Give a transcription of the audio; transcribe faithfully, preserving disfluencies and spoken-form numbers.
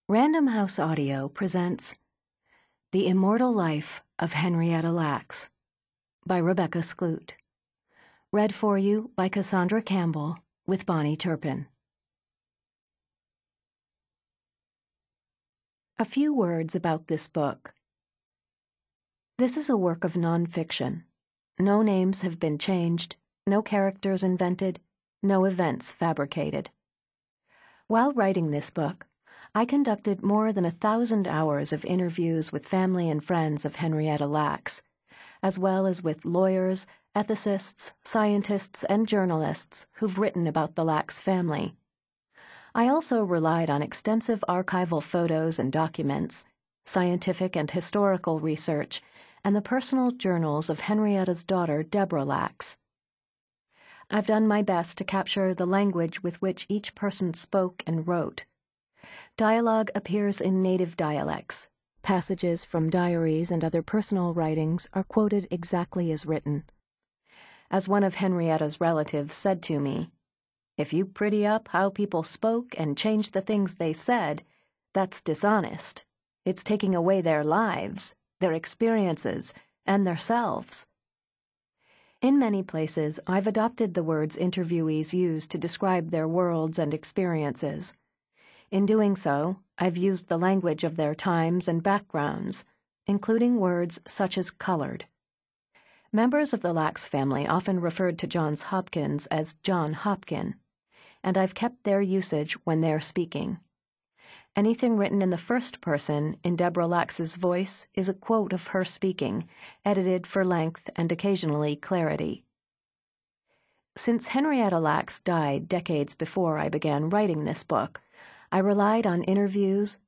Random House Audio presents The Immortal Life of Henrietta Lacks by Rebecca Skloot. Read for you by Cassandra Campbell with Bonnie Turpin. A few words about this book. This is a work of nonfiction. No names have been changed, no characters invented, no events fabricated. While writing this book, I conducted more than a thousand hours of interviews with family and friends of Henrietta Lacks, as well as with lawyers, ethicists, scientists, and journalists who've written about the Lacks family. I also relied on extensive archival photos and documents, scientific and historical research, and the personal journals of Henrietta's daughter, Deborah Lacks. I've done my best to capture the language with which each person spoke and wrote. Dialogue appears in native dialects. Passages from diaries and other personal writings are quoted exactly as written. As one of Henrietta's relatives said to me, "If you pretty up how people spoke and change the things they said, that's dishonest. It's taking away their lives, their experiences, and their selves." In many places, I've adopted the words interviewees use to describe their worlds and experiences. In doing so, I've used the language of their times and backgrounds, including words such as colored. Members of the Lacks family often referred to Johns Hopkins as John Hopkin, and I've kept their usage when they're speaking. Anything written in the first person in Deborah Lacks's voice is a quote of her speaking, edited for length and occasionally clarity. Since Henrietta Lacks died decades before I began writing this book, I relied on interviews,